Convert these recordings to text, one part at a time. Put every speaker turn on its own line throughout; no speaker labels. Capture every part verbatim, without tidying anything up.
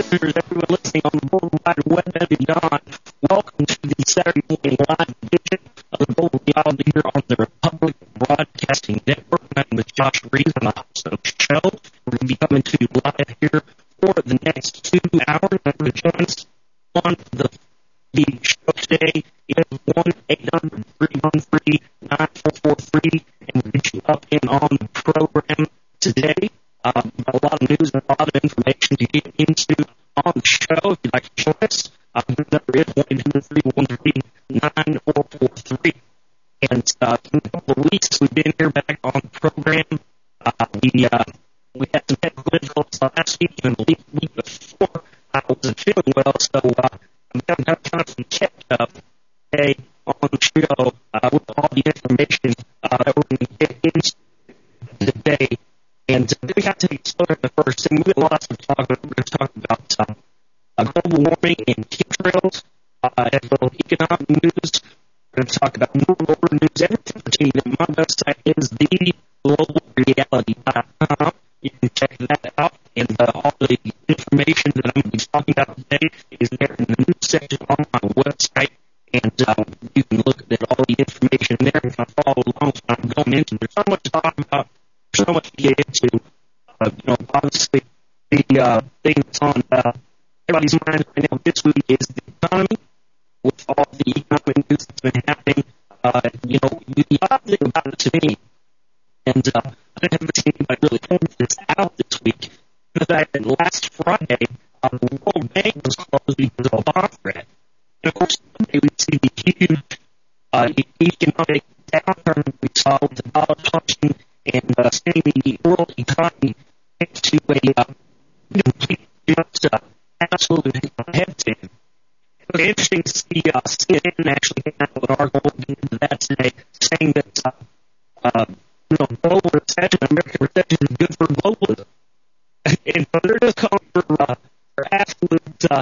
listeners, everyone listening on the World Wide Web and beyond, welcome to the Saturday morning live edition of the Golden Hour here on the Republic Broadcasting Network. I'm with Josh Reed on the host of the show. We're going to be coming to you live here for the next two hours. I'm going to join us on the, the show today. It is one eight hundred three one three nine four four three, and we'll get you up and on the program today. Um, a lot of news and a lot of information to get into on the show. If you'd like to join us, uh, the number is one eight hundred three one three nine four four three. And uh, in a couple of weeks, we've been here back on the program. Uh, we uh, we had some technical difficulties last week, and the week, week before I wasn't feeling well, so uh, I'm going to have kind of some catch up today on the show uh, with all the information uh, that we're going to get into today. And uh, we got to take a look at the first thing. We have lots of talk about. We're going to talk about uh, uh, global warming and chemtrails, uh, as well as economic news. We're going to talk about new global news, everything pertaining to my website is the global reality dot com. You can check that out, and uh, all the information that I'm going to be talking about today is there in the news section on my website. And uh, you can look at all the information there and kind of follow along as I'm going into. There's so much to talk about. So much to get into. Uh, you know, obviously, the uh, thing that's on uh, everybody's mind right now this week is the economy, with all the economic news that's been happening. Uh, you know, the odd thing about it to me, and uh, I haven't seen anybody really point this out this week, the fact that last Friday, uh, the World Bank was closed because of a bomb threat. And of course, Monday we see the huge uh, economic downturn we saw with the dollar plunging and uh, sending the world economy into a uh, complete, just uh, absolute headstand. It was interesting to see uh, C N N actually came out with an article into that today, saying that uh, uh, you know, global recession, American recession is good for globalism. And so they're just calling for, uh, for absolute, uh,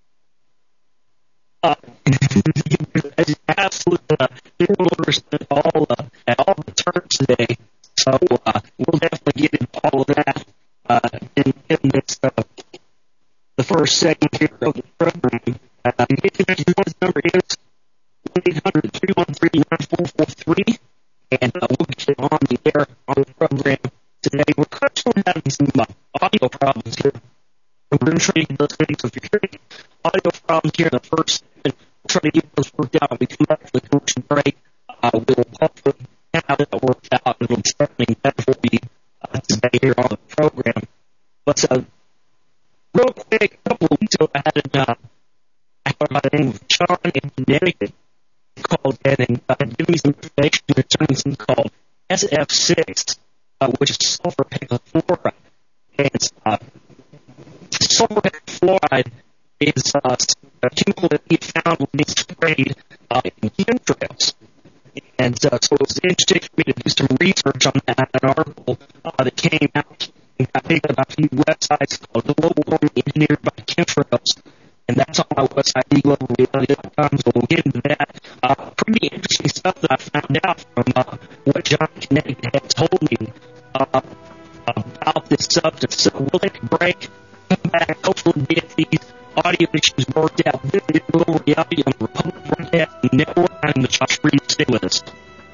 uh, absolute, uh, at all, uh, at all the terms today. So uh, we'll definitely get into all of that uh, in, in this, uh, the first segment here of the program. Uh, to get connected, the number is one eight hundred three one three nine four four three, and uh, we'll get on the air on the program today. We're currently having some uh, audio problems here. We're going to try to get those things. So if you're hearing audio problems here in the first segment, we'll try to get those worked out. When we come back to the commercial break, uh, we'll hopefully how that worked out. It'll be certainly better for you uh, today here on the program. But uh, real quick, a couple of weeks ago, I had an, uh, I heard by the name of John in Connecticut called in and uh, gave me some information concerning something called S F six, uh, which is sulfur hexafluoride. And uh, sulfur hexafluoride is uh, a chemical that we found when it's sprayed uh, in chemtrails. And uh, so it was interesting for me to do some research on that, an article uh, that came out, and I picked up a few websites called Global Warming Engineered by Chemtrails, and that's on my website, the global reality dot com, so we'll get into that. Uh, pretty interesting stuff that I found out from uh, what John Connecticut had told me uh, about this substance. So we'll take a break, come back, hopefully get these audio issues worked out. This is Global Reality on the Republic Broadcasting Network. I'm the Josh Reed. Stay with us.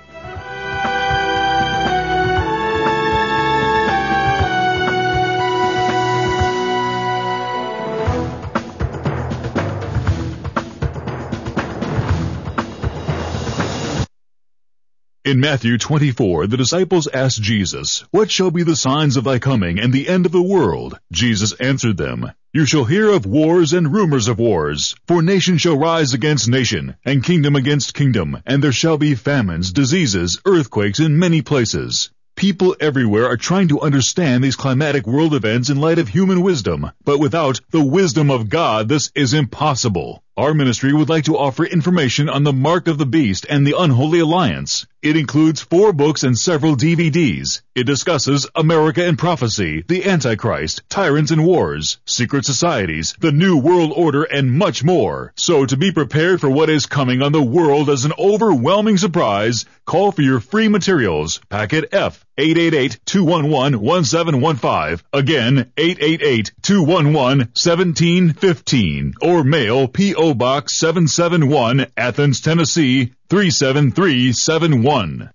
In Matthew twenty-four, the disciples asked Jesus, "What shall be the signs of thy coming and the end of the world?" Jesus answered them, "You shall hear of wars and rumors of wars. For nation shall rise against nation, and kingdom against kingdom, and there shall be famines, diseases, earthquakes in many places." People everywhere are trying to understand these climatic world events in light of human wisdom, but without the wisdom of God, this is impossible. Our ministry would like to offer information on the Mark of the Beast and the Unholy Alliance. It includes four books and several D V Ds. It discusses America and Prophecy, the Antichrist, Tyrants and Wars, Secret Societies, the New World Order, and much more. So to be prepared for what is coming on the world as an overwhelming surprise, call for your free materials. Packet F, eight eight eight, two one one, one seven one five. Again, eight eight eight, two one one, one seven one five. Or mail P O Box seven seven one, Athens, Tennessee, three seven three seven one.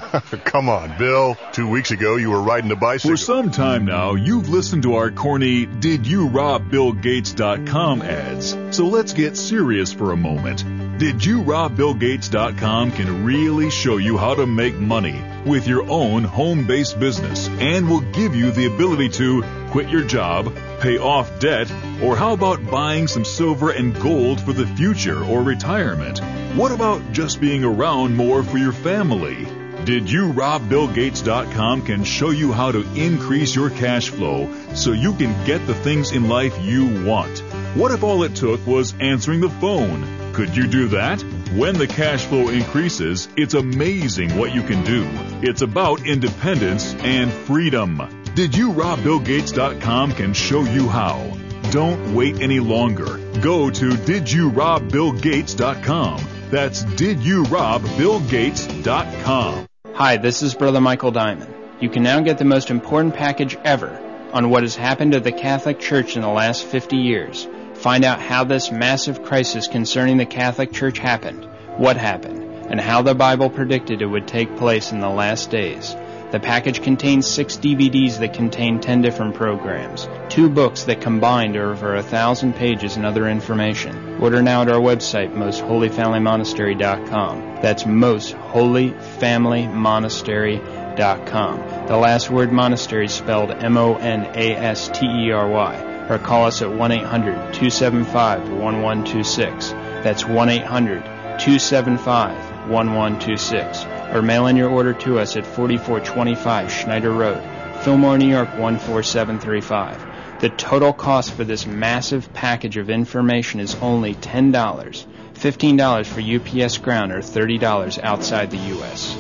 Come on, Bill. Two weeks ago, you were riding a bicycle.
For some time now, you've listened to our corny Did You Rob Bill Gates dot com ads. So let's get serious for a moment. Did You Rob Bill Gates dot com can really show you how to make money with your own home-based business and will give you the ability to quit your job, pay off debt, or how about buying some silver and gold for the future or retirement? What about just being around more for your family? Did You Rob Bill Gates dot com can show you how to increase your cash flow so you can get the things in life you want. What if all it took was answering the phone? Could you do that? When the cash flow increases, it's amazing what you can do. It's about independence and freedom. Did You Rob Bill Gates dot com can show you how. Don't wait any longer. Go to Did You Rob Bill Gates dot com. That's Did You Rob Bill Gates dot com.
Hi, this is Brother Michael Diamond. You can now get the most important package ever on what has happened to the Catholic Church in the last fifty years. Find out how this massive crisis concerning the Catholic Church happened, what happened, and how the Bible predicted it would take place in the last days. The package contains six D V Ds that contain ten different programs, two books that combined are over a thousand pages and other information. Order now at our website, most holy family monastery dot com. That's most holy family monastery dot com. The last word monastery is spelled M O N A S T E R Y. Or call us at one eight hundred, two seven five, one one two six. That's one eight hundred, two seven five, one one two six. Or mail in your order to us at forty-four twenty-five Schneider Road, Fillmore, New York one four seven three five. The total cost for this massive package of information is only ten dollars, fifteen dollars for U P S ground, or thirty dollars outside the U S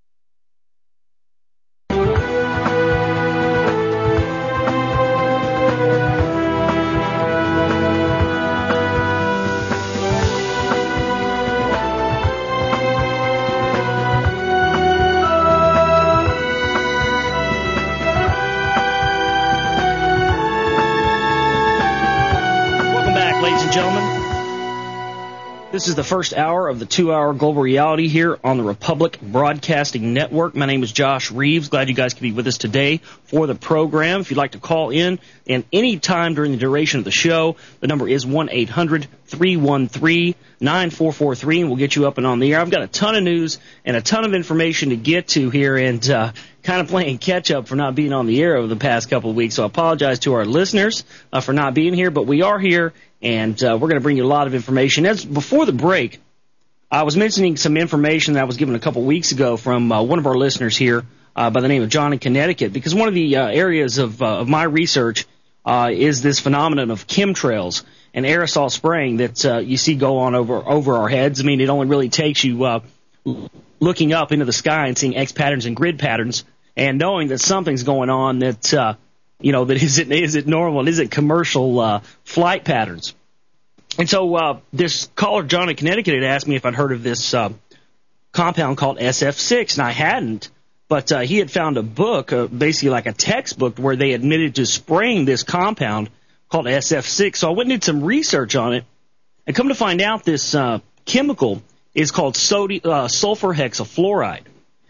This is the first hour of the two-hour Global Reality here on the Republic Broadcasting Network. My name is Josh Reeves. Glad you guys could be with us today for the program. If you'd like to call in, and any time during the duration of the show, the number is one eight hundred, three one three, nine four four three, and we'll get you up and on the air. I've got a ton of news and a ton of information to get to here, and uh, kind of playing catch-up for not being on the air over the past couple of weeks, so I apologize to our listeners uh, for not being here, but we are here. And uh, we're going to bring you a lot of information. As before the break, I was mentioning some information that I was given a couple weeks ago from uh, one of our listeners here uh, by the name of John in Connecticut, because one of the uh, areas of, uh, of my research uh, is this phenomenon of chemtrails and aerosol spraying that uh, you see go on over over our heads. I mean, it only really takes you uh, looking up into the sky and seeing X patterns and grid patterns and knowing that something's going on that uh, You know, that is it, is it normal? Is it commercial uh, flight patterns? And so uh, this caller, John in Connecticut, had asked me if I'd heard of this uh, compound called S F six, and I hadn't. But uh, he had found a book, uh, basically like a textbook, where they admitted to spraying this compound called S F six. So I went and did some research on it, and come to find out this uh, chemical is called sodi- uh, sulfur hexafluoride.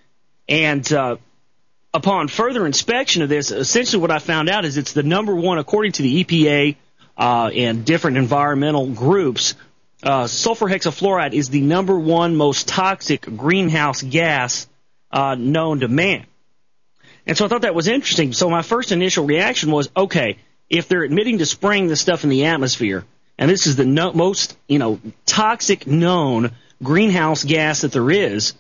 And uh upon further inspection of this, essentially what I found out is it's the number one, according to the E P A uh, and different environmental groups, uh, sulfur hexafluoride is the number one most toxic greenhouse gas uh, known to man. And so I thought that was interesting. So my first initial reaction was, okay, if they're admitting to spraying this stuff in the atmosphere, and this is the no- most, you know, toxic known greenhouse gas that there is,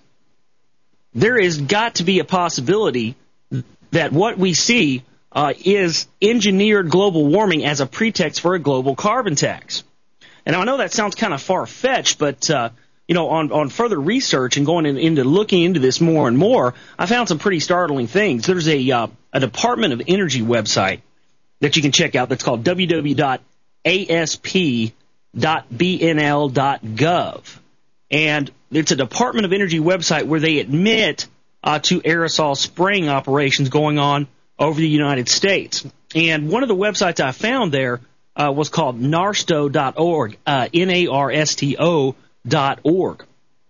there is got to be a possibility that what we see uh, is engineered global warming as a pretext for a global carbon tax. And I know that sounds kind of far-fetched, but, uh, you know, on, on further research and going in, into looking into this more and more, I found some pretty startling things. There's a, uh, a Department of Energy website that you can check out that's called w w w dot a s p dot b n l dot gov. And it's a Department of Energy website where they admit uh, to aerosol spraying operations going on over the United States. And one of the websites I found there uh, was called narsto dot org, uh, N A R S T O dot org.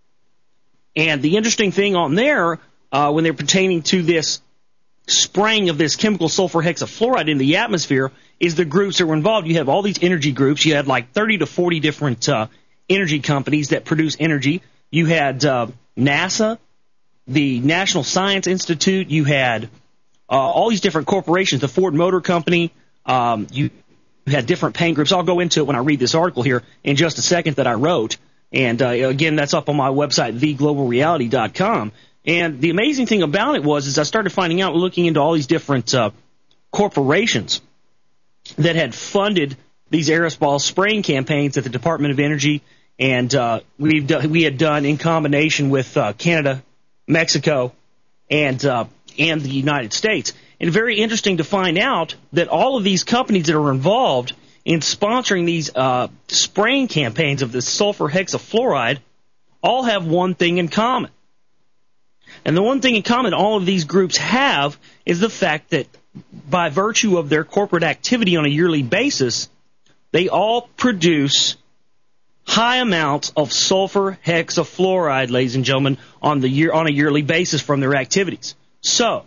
And the interesting thing on there, uh, when they're pertaining to this spraying of this chemical sulfur hexafluoride in the atmosphere, is the groups that were involved. You have all these energy groups. You had like thirty to forty different uh, energy companies that produce energy. You had uh, NASA, the National Science Institute. You had uh, all these different corporations, the Ford Motor Company. Um, you had different paint groups. I'll go into it when I read this article here in just a second that I wrote. And, uh, again, that's up on my website, the global reality dot com. And the amazing thing about it was is I started finding out, looking into all these different uh, corporations that had funded these aerosol spraying campaigns at the Department of Energy, and uh, we've done, we had done in combination with uh, Canada, Mexico, and uh, and the United States. And very interesting to find out that all of these companies that are involved in sponsoring these uh, spraying campaigns of this sulfur hexafluoride all have one thing in common. And the one thing in common all of these groups have is the fact that by virtue of their corporate activity on a yearly basis, they all produce high amounts of sulfur hexafluoride, ladies and gentlemen, on the year on a yearly basis from their activities. So,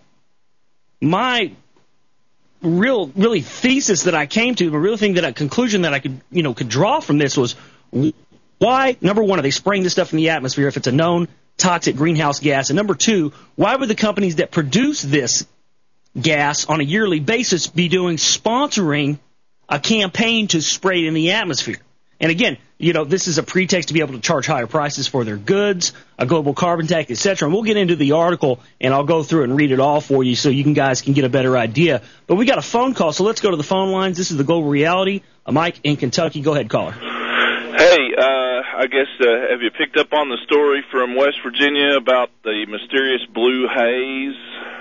my real really thesis that I came to, the real thing that a conclusion that I could you know could draw from this was, why, number one, are they spraying this stuff in the atmosphere if it's a known toxic greenhouse gas? And number two, why would the companies that produce this gas on a yearly basis be doing sponsoring a campaign to spray it in the atmosphere? And again, you know, this is a pretext to be able to charge higher prices for their goods, a global carbon tax, et cetera. And we'll get into the article, and I'll go through it and read it all for you so you can guys can get a better idea. But we got a phone call, so let's go to the phone lines. This is the Global Reality. Uh, Mike in Kentucky. Go ahead, caller.
Hey, uh, I guess, uh, have you picked up on the story from West Virginia about the mysterious blue haze?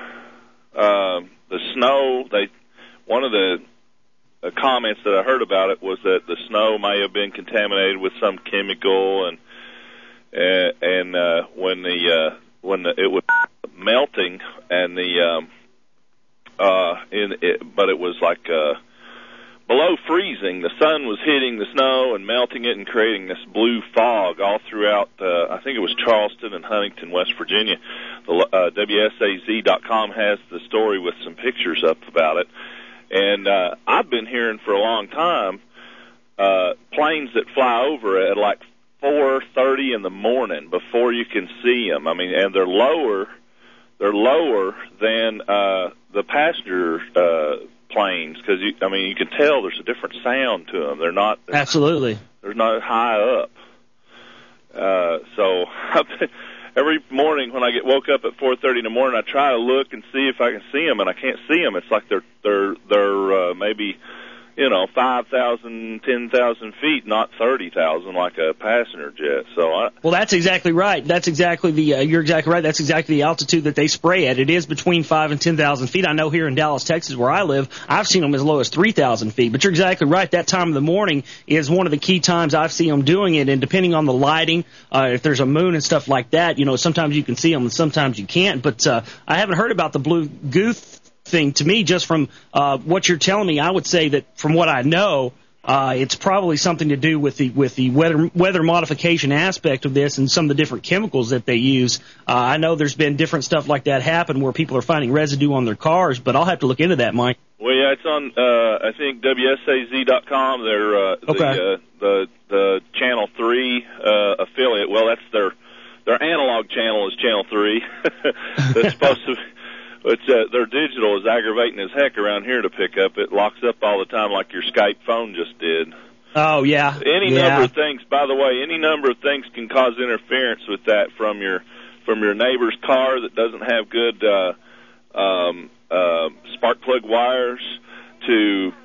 Uh, the snow, they, one of the uh, comments that I heard about it was that the snow may have been contaminated with some chemical, and uh, and uh, when the uh, when the, it was melting, and the um, uh, in it, but it was like uh, below freezing. The sun was hitting the snow and melting it and creating this blue fog all throughout, uh, I think it was Charleston and Huntington, West Virginia. The uh, W S A Z dot com has the story with some pictures up about it. And uh, I've been hearing for a long time uh, planes that fly over at like four thirty in the morning before you can see them. I mean, and they're lower, they're lower than uh, the passenger uh planes, because I mean you can tell there's a different sound to them. They're not they're,
absolutely
they're not high up. Uh, so every morning when I get woke up at four thirty in the morning, I try to look and see if I can see them, and I can't see them. It's like they're they're they're uh, maybe you know five thousand, ten thousand feet, not thirty thousand like a passenger jet. So I,
well, that's exactly right. That's exactly the uh, you're exactly right. That's exactly the altitude that they spray at. It is between five and ten thousand feet. I know here in Dallas, Texas, where I live, I've seen them as low as three thousand feet. But you're exactly right. That time of the morning is one of the key times I've seen them doing it. And depending on the lighting, uh, if there's a moon and stuff like that, you know, sometimes you can see them and sometimes you can't. But uh, I haven't heard about the blue goo thing. To me, just from uh, what you're telling me, I would say that from what I know, uh, it's probably something to do with the with the weather weather modification aspect of this and some of the different chemicals that they use. Uh, I know there's been different stuff like that happen where people are finding residue on their cars, but I'll have to look into that, Mike.
Well, yeah, it's on uh, I think W S A Z dot com. They're uh,
okay.
the, uh, the the Channel three uh, affiliate. Well, that's their their analog channel is Channel three. That's supposed to. Which uh, their digital is aggravating as heck around here to pick up. It locks up all the time like your Skype phone just did.
Oh, yeah.
Any
yeah.
number of things, by the way, any number of things can cause interference with that, from your from your neighbor's car that doesn't have good uh, um, uh, spark plug wires to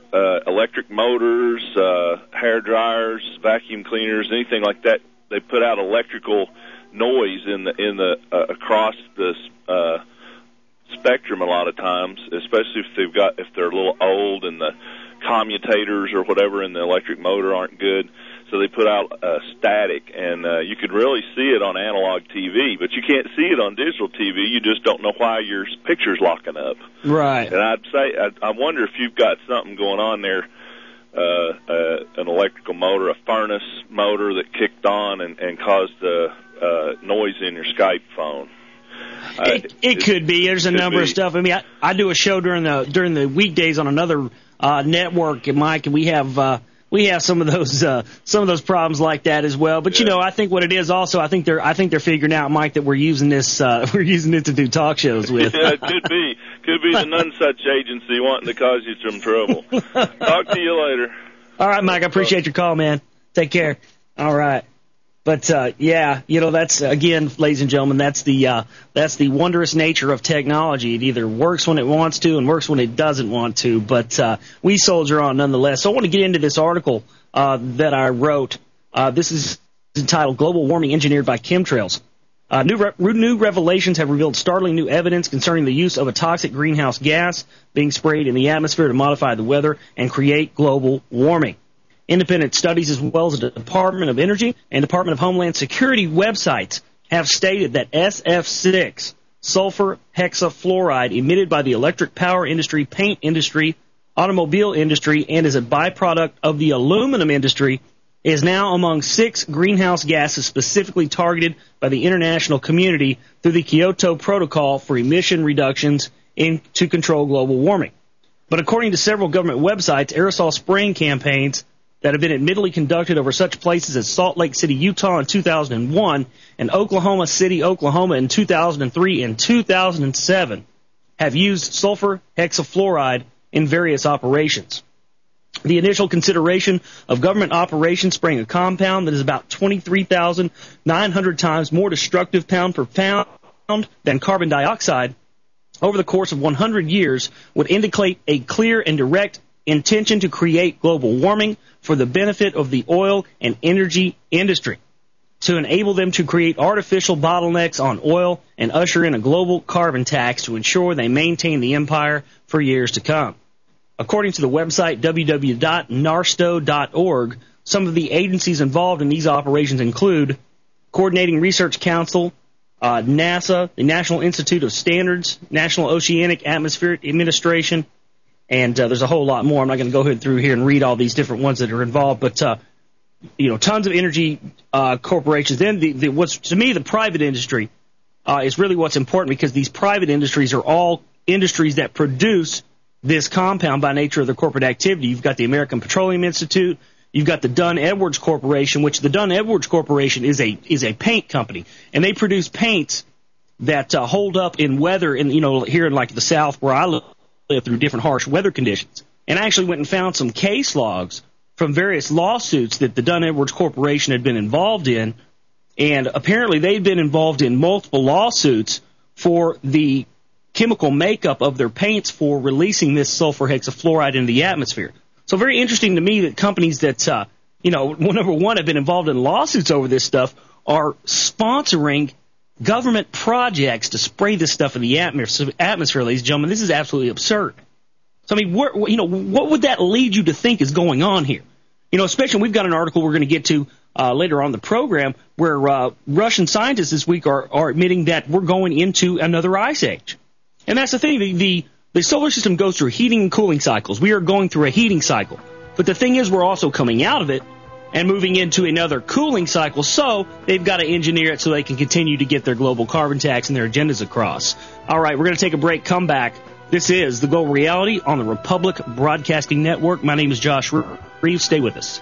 uh, electric motors, uh, hair dryers, vacuum cleaners, anything like that. They put out electrical noise in the in the uh, across the uh, spectrum a lot of times, especially if they've got if they're a little old and the commutators or whatever in the electric motor aren't good. So they put out uh, static, and uh, you could really see it on analog T V, but you can't see it on digital T V. You just don't know why your picture's locking up.
Right.
And I'd say, I, I wonder if you've got something going on there, uh, uh, an electrical motor, a furnace motor that kicked on and, and caused uh, uh, noise in your Skype phone. Uh,
it, it could be. There's a number
be.
of stuff. I mean, I, I do a show during the during the weekdays on another uh, network, and Mike, and we have. Uh, We have some of those uh, some of those problems like that as well, but yeah. you know, I think what it is also, I think they're I think they're figuring out, Mike, that we're using this uh, we're using it to do talk shows with.
Yeah, it could be could be the none such agency wanting to cause you some trouble. Talk to you later.
All right, Mike, I appreciate your call, man. Take care. All right. But uh, yeah, you know, that's again, ladies and gentlemen, that's the uh, that's the wondrous nature of technology. It either works when it wants to and works when it doesn't want to. But uh, we soldier on nonetheless. So I want to get into this article uh, that I wrote. Uh, this is entitled "Global Warming Engineered by Chemtrails." Uh, new, re- new revelations have revealed startling new evidence concerning the use of a toxic greenhouse gas being sprayed in the atmosphere to modify the weather and create global warming. Independent studies as well as the Department of Energy and Department of Homeland Security websites have stated that S F six, sulfur hexafluoride, emitted by the electric power industry, paint industry, automobile industry, and is a byproduct of the aluminum industry, is now among six greenhouse gases specifically targeted by the international community through the Kyoto Protocol for emission reductions in, to control global warming. But according to several government websites, aerosol spraying campaigns that have been admittedly conducted over such places as Salt Lake City, Utah in two thousand one and Oklahoma City, Oklahoma in two thousand three and two thousand seven have used sulfur hexafluoride in various operations. The initial consideration of government operations spraying a compound that is about twenty-three thousand nine hundred times more destructive pound per pound than carbon dioxide over the course of one hundred years would indicate a clear and direct intention to create global warming for the benefit of the oil and energy industry, to enable them to create artificial bottlenecks on oil and usher in a global carbon tax to ensure they maintain the empire for years to come. According to the website w w w dot narsto dot org, some of the agencies involved in these operations include Coordinating Research Council, uh, NASA, the National Institute of Standards, National Oceanic Atmospheric Administration, and uh, there's a whole lot more. I'm not going to go ahead through here and read all these different ones that are involved, but uh, you know, tons of energy uh, corporations. Then the, the, what's to me the private industry uh, is really what's important, because these private industries are all industries that produce this compound by nature of their corporate activity. You've got the American Petroleum Institute. You've got the Dunn-Edwards Corporation, which the Dunn-Edwards Corporation is a is a paint company, and they produce paints that uh, hold up in weather. In you know here in like the South where I live. live through different harsh weather conditions. And I actually went and found some case logs from various lawsuits that the Dunn-Edwards Corporation had been involved in, and apparently they'd been involved in multiple lawsuits for the chemical makeup of their paints for releasing this sulfur hexafluoride into the atmosphere. So very interesting to me that companies that, uh, you know, number one, have been involved in lawsuits over this stuff are sponsoring government projects to spray this stuff in the atmosphere, atmosphere, ladies and gentlemen. This is absolutely absurd. So, I mean, where, you know, what would that lead you to think is going on here? You know, especially we've got an article we're going to get to uh, later on in the program where uh, Russian scientists this week are, are admitting that we're going into another ice age. And that's the thing. The, the, the solar system goes through heating and cooling cycles. We are going through a heating cycle. But the thing is, we're also coming out of it and moving into another cooling cycle, so they've got to engineer it so they can continue to get their global carbon tax and their agendas across. All right, we're going to take a break, come back. This is The Global Reality on the Republic Broadcasting Network. My name is Josh Reeves. Stay with us.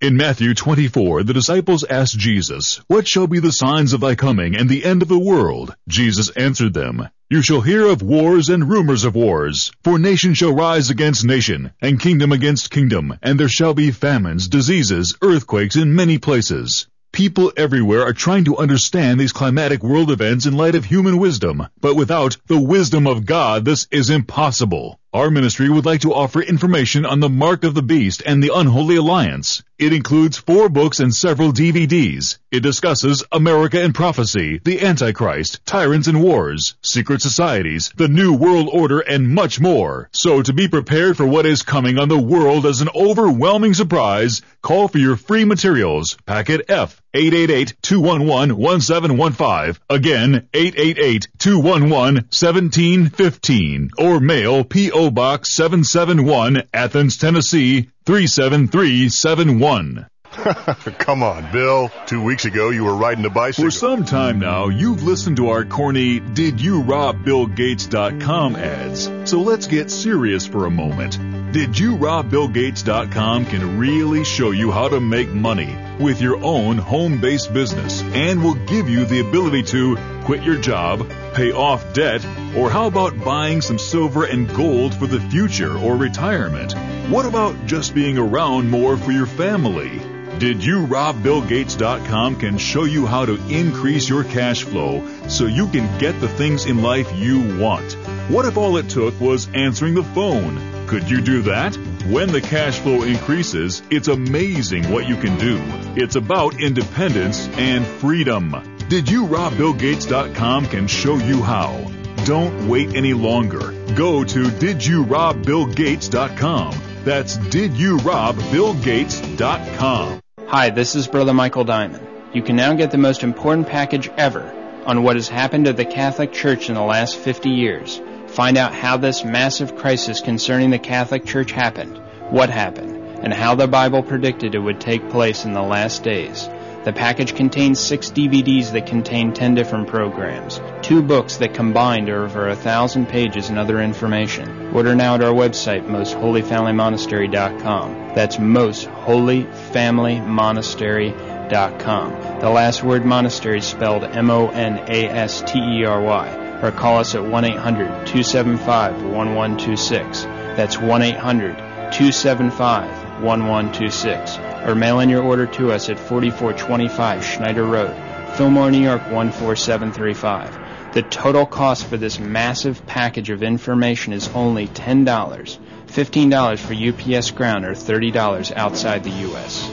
In Matthew twenty-four, the disciples asked Jesus, "What shall be the signs of thy coming and the end of the world?" Jesus answered them, "You shall hear of wars and rumors of wars. For nation shall rise against nation, and kingdom against kingdom, and there shall be famines, diseases, earthquakes in many places." People everywhere are trying to understand these climatic world events in light of human wisdom, but without the wisdom of God, this is impossible. Our ministry would like to offer information on the Mark of the Beast and the Unholy Alliance. It includes four books and several D V Ds. It discusses America and prophecy, the Antichrist, tyrants and wars, secret societies, the New World Order, and much more. So to be prepared for what is coming on the world as an overwhelming surprise, call for your free materials. Packet F, eight eight eight, two one one, one seven one five. Again, eight eight eight, two one one, one seven one five. Or mail P O Box seven seven one, Athens, Tennessee, three seven three seven one.
Come on, Bill. Two weeks ago, you were riding a bicycle.
For some time now, you've listened to our corny Did You Rob Bill Gates dot com ads. So let's get serious for a moment. Did You Rob Bill Gates dot com can really show you how to make money with your own home-based business and will give you the ability to quit your job, pay off debt, or how about buying some silver and gold for the future or retirement? What about just being around more for your family? Did You Rob Bill Gates dot com can show you how to increase your cash flow so you can get the things in life you want. What if all it took was answering the phone? Could you do that? When the cash flow increases, it's amazing what you can do. It's about independence and freedom. Did You Rob Bill Gates dot com can show you how. Don't wait any longer. Go to Did You Rob Bill Gates dot com. That's Did You Rob Bill Gates dot com.
Hi, this is Brother Michael Diamond. You can now get the most important package ever on what has happened to the Catholic Church in the last fifty years. Find out how this massive crisis concerning the Catholic Church happened, what happened, and how the Bible predicted it would take place in the last days. The package contains six D V Ds that contain ten different programs, two books that combined are over a thousand pages and other information. Order now at our website, most holy family monastery dot com. That's most holy family monastery dot com. The last word monastery is spelled M O N A S T E R Y. Or call us at one eight hundred, two seven five, one one two six. That's one eight hundred, two seven five, one one two six. Or mail in your order to us at forty-four twenty-five Schneider Road, Fillmore, New York one four seven three five. The total cost for this massive package of information is only ten dollars, fifteen dollars for U P S ground, or thirty dollars outside the U S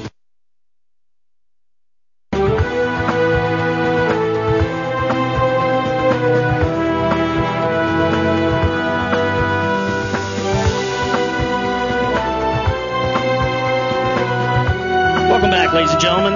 Ladies and gentlemen,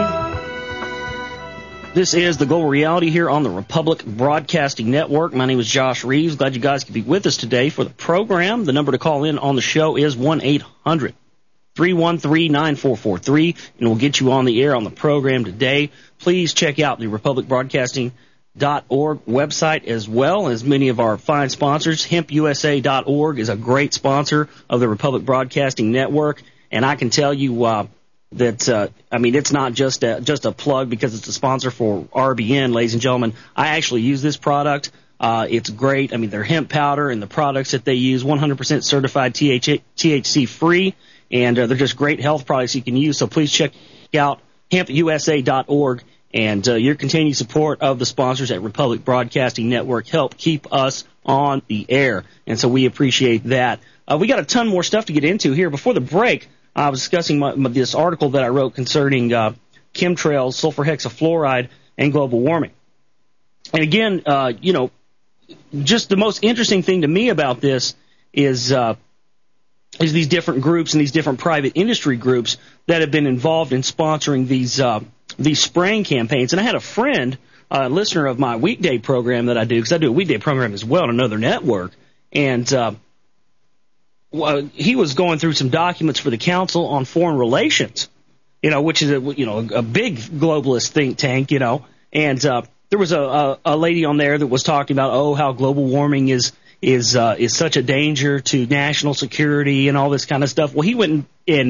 this is the Global Reality here on the Republic Broadcasting Network. My name is Josh Reeves. Glad you guys could be with us today for the program. The number to call in on the show is one eight hundred, three one three, nine four four three, and we'll get you on the air on the program today. Please check out the republic broadcasting dot org website as well as many of our fine sponsors. hemp U S A dot org is a great sponsor of the Republic Broadcasting Network, and I can tell you uh, that, uh, I mean, it's not just a, just a plug because it's a sponsor for R B N, ladies and gentlemen. I actually use this product. Uh, it's great. I mean, their hemp powder and the products that they use, one hundred percent certified T H C free, and uh, they're just great health products you can use. So please check out hemp U S A dot org, and uh, your continued support of the sponsors at Republic Broadcasting Network help keep us on the air, and so we appreciate that. Uh, we got a ton more stuff to get into here. Before the break, I was discussing my, my, this article that I wrote concerning uh, chemtrails, sulfur hexafluoride, and global warming. And again, uh, you know, just the most interesting thing to me about this is uh, is these different groups and these different private industry groups that have been involved in sponsoring these uh, these spraying campaigns. And I had a friend, a listener of my weekday program that I do, because I do a weekday program as well on another network, and uh, well, he was going through some documents for the Council on Foreign Relations, you know, which is a, you know, a big globalist think tank, you know, and uh, there was a, a, a lady on there that was talking about, oh, how global warming is is uh, is such a danger to national security and all this kind of stuff. Well, he went and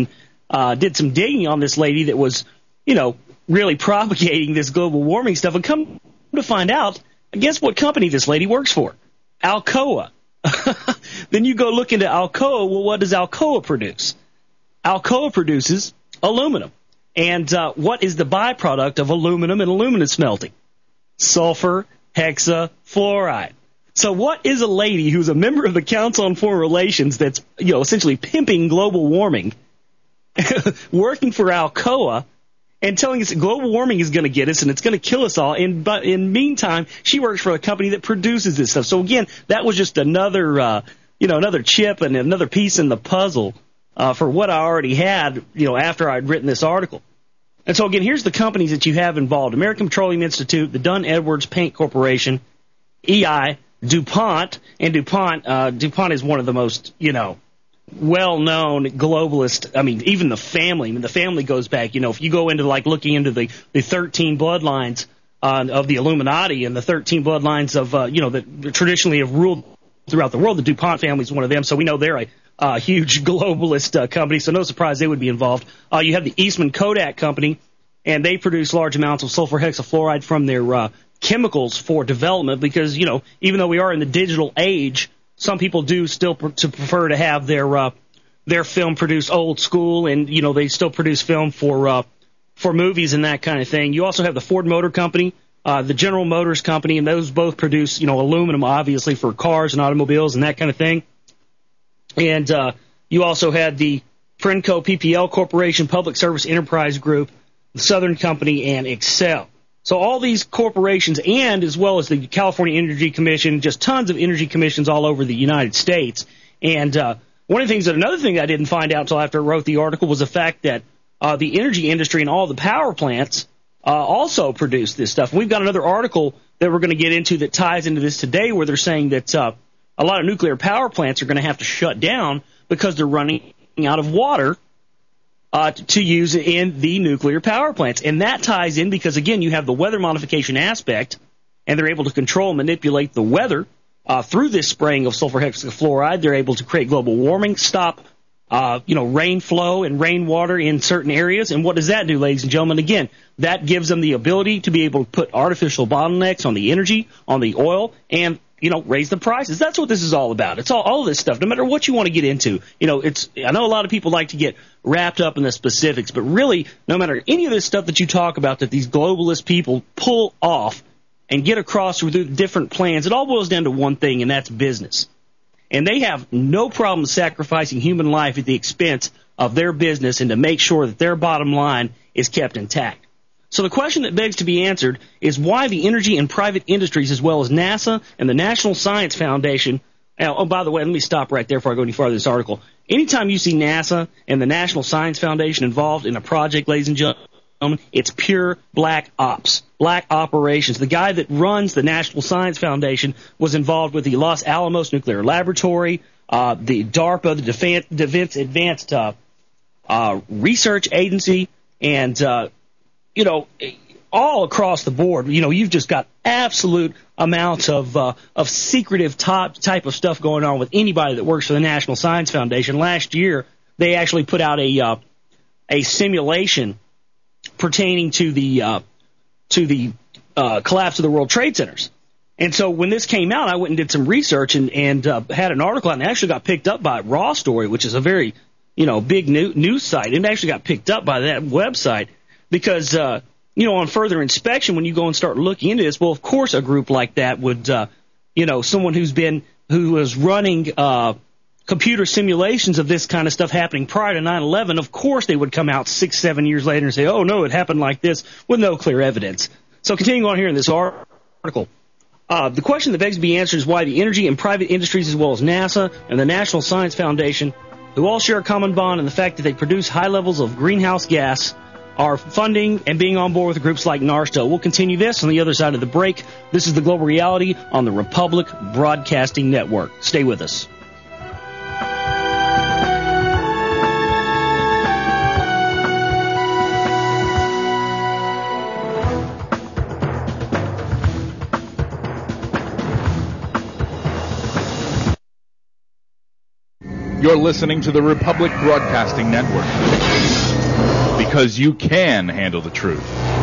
uh, did some digging on this lady that was, you know, really propagating this global warming stuff, and come to find out, guess what company this lady works for? Alcoa. Then you go look into Alcoa. Well, what does Alcoa produce? Alcoa produces aluminum. And uh, what is the byproduct of aluminum and aluminum smelting? Sulfur hexafluoride. So what is a lady who's a member of the Council on Foreign Relations that's, you know, essentially pimping global warming, working for Alcoa, and telling us that global warming is going to get us and it's going to kill us all? And but in the meantime, she works for a company that produces this stuff. So again, that was just another, uh, you know, another chip and another piece in the puzzle uh, for what I already had, you know, after I'd written this article. And so again, here's the companies that you have involved: American Petroleum Institute, the Dunn Edwards Paint Corporation, E I, DuPont, and DuPont. Uh, DuPont is one of the most, you know, well-known globalist. I mean, even the family. I mean, the family goes back. You know, if you go into like looking into the the thirteen bloodlines uh, of the Illuminati and the thirteen bloodlines of uh, you know that traditionally have ruled throughout the world, the DuPont family is one of them. So we know they're a uh, huge globalist uh, company. So no surprise they would be involved. Uh, you have the Eastman Kodak Company, and they produce large amounts of sulfur hexafluoride from their uh, chemicals for development, because, you know, even though we are in the digital age, some people do still pr- to prefer to have their uh, their film produced old school, and, you know, they still produce film for uh, for movies and that kind of thing. You also have the Ford Motor Company, uh, the General Motors Company, and those both produce, you know, aluminum, obviously, for cars and automobiles and that kind of thing. And uh, you also had the Prenco P P L Corporation, Public Service Enterprise Group, the Southern Company, and Excel. So all these corporations, and as well as the California Energy Commission, just tons of energy commissions all over the United States. And uh, one of the things, that another thing I didn't find out until after I wrote the article, was the fact that uh, the energy industry and all the power plants uh, also produce this stuff. And we've got another article that we're going to get into that ties into this today, where they're saying that uh, a lot of nuclear power plants are going to have to shut down because they're running out of water Uh, to use in the nuclear power plants. And that ties in because, again, you have the weather modification aspect, and they're able to control and manipulate the weather uh, through this spraying of sulfur hexafluoride. They're able to create global warming, stop uh, you know, rain flow and rainwater in certain areas. And what does that do, ladies and gentlemen? Again, that gives them the ability to be able to put artificial bottlenecks on the energy, on the oil, and you know, raise the prices. That's what this is all about. It's all, all of this stuff, no matter what you want to get into. You know, it's, I know a lot of people like to get wrapped up in the specifics, but really, no matter any of this stuff that you talk about that these globalist people pull off and get across through different plans, it all boils down to one thing, and that's business. And they have no problem sacrificing human life at the expense of their business and to make sure that their bottom line is kept intact. So the question that begs to be answered is why the energy and private industries, as well as NASA and the National Science Foundation. Oh, by the way, let me stop right there before I go any farther in this article. Anytime you see NASA and the National Science Foundation involved in a project, ladies and gentlemen, it's pure black ops, black operations. The guy that runs the National Science Foundation was involved with the Los Alamos Nuclear Laboratory, uh, the DARPA, the Defense, Defense Advanced uh, uh, Research Agency, and uh, you know, all across the board. You know, you've just got absolute amounts of uh, of secretive top type of stuff going on with anybody that works for the National Science Foundation. Last year, they actually put out a uh, a simulation pertaining to the uh, to the uh, collapse of the World Trade Centers. And so when this came out, I went and did some research and and uh, had an article, and it actually got picked up by Raw Story, which is a very you know big new, news site. It actually got picked up by that website. Because, uh, you know, on further inspection, when you go and start looking into this, well, of course a group like that would, uh, you know, someone who's been, who was running uh, computer simulations of this kind of stuff happening prior to nine eleven, of course they would come out six, seven years later and say, oh, no, it happened like this, with no clear evidence. So continuing on here in this article, uh, the question that begs to be answered is why the energy and private industries, as well as NASA and the National Science Foundation, who all share a common bond in the fact that they produce high levels of greenhouse gas, are funding and being on board with groups like NARSTO. We'll continue this on the other side of the break. This is The Global Reality on the Republic Broadcasting Network. Stay with us.
You're listening to the Republic Broadcasting Network. Because you can handle the truth.